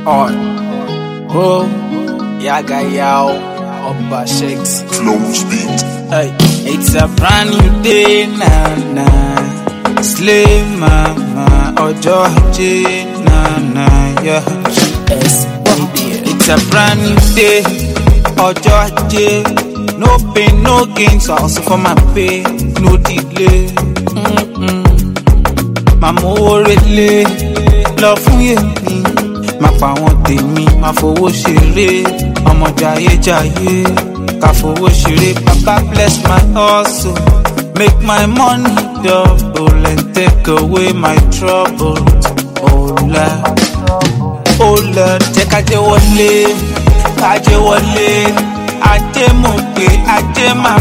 on. Oh, Yaga Yao, Oba Shakes. Flow speed. Hey, it's a brand new day, na. Slay mama, Ojo J, na, yeah. Yes, it's a brand new day, Ojo J. No pain, no gain, so I also for my pay, no delay. Mama orele, love fún yèmí. Ma pa wọn tèmi, ma fowó ṣeré. Ọmọ jayéjayé, ká fowó ṣeré. Papa bless my hustle, make my money double and take away my troubles. Oh Lord, jẹ́ kájé wọlé, kájé wọlé. Ajé mo pé, ajé máa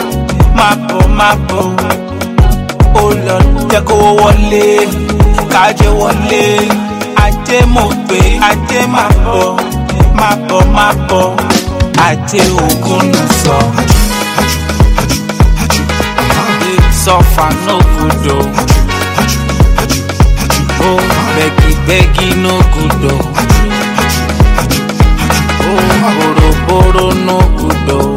bọ̀. Oh Lord, jẹ́ kó wọlé, kájé wọlé. Ajé mo pé, ajé máa bọ̀. Ajé ògùn nù sọ. Suffer no good o. Oh, begi no good o. Oh, boro no good o.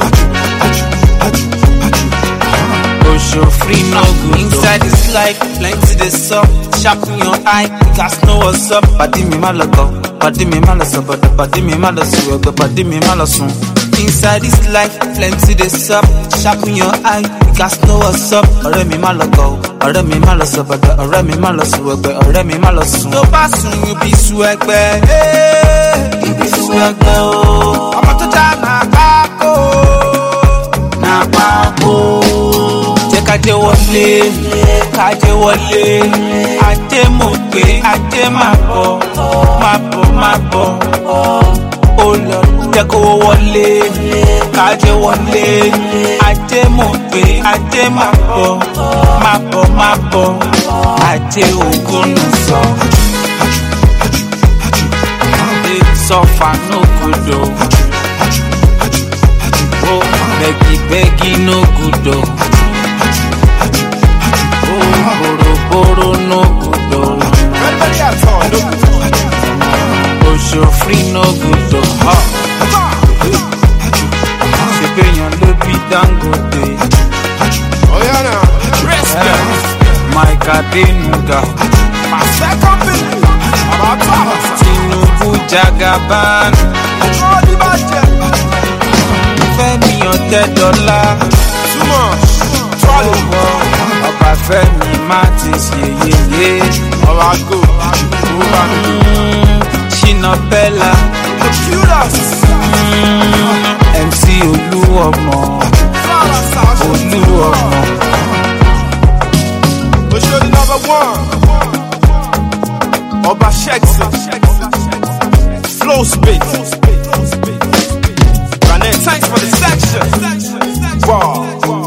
Osho free no good. Inside this life, plenty dey sup. Sharpen your eye, you guys know what's up. Padi mi ma lọ, padi mi ma lọ sọ, padi mi ma lọ sùn, ẹgbẹ́ padi mi ma lọ sùn. Inside this life, plenty dey sup. Sharpen your eye, you guys know what's up. Ọ̀rẹ́ mi ma lọ gọ̀, ọ̀rẹ́ mi ma lọ sọ, ọ̀rẹ́ mi ma lọ sùn, ẹgbẹ́ ọ̀rẹ́ mi ma lọ sùn. Tó bá sùn, you be sùn ẹgbẹ́. You be sùn ẹgbẹ́ o. Ọmọ tó já náà pákó. Náà pákó. Jẹ́ kájé wọlé, kájé wọlé. Ajé mo pé, ajé máa bọ̀. Oh Lord, jẹ́ kó wọlé, kájé wọlé. Ajé mo pé, ajé máa bọ̀. Ajé ògùn nù sọ. Suffer no good o. Oh, begi no good o. Boro no good o. Osho free no good o. Ṣèbéyàn ló bí Dangote. Mike Adenuga. Tinubu Jagaban. Fẹ́mi $100. Ọba Fẹ́mi Martins yeyeye. Shina Bella. MC Olúọmọ. Oba Shakes. Flow speed. Granite, thanks for the section. Wow.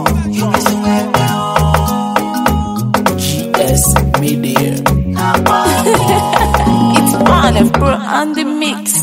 GS Media. It's on, bro, on the mix.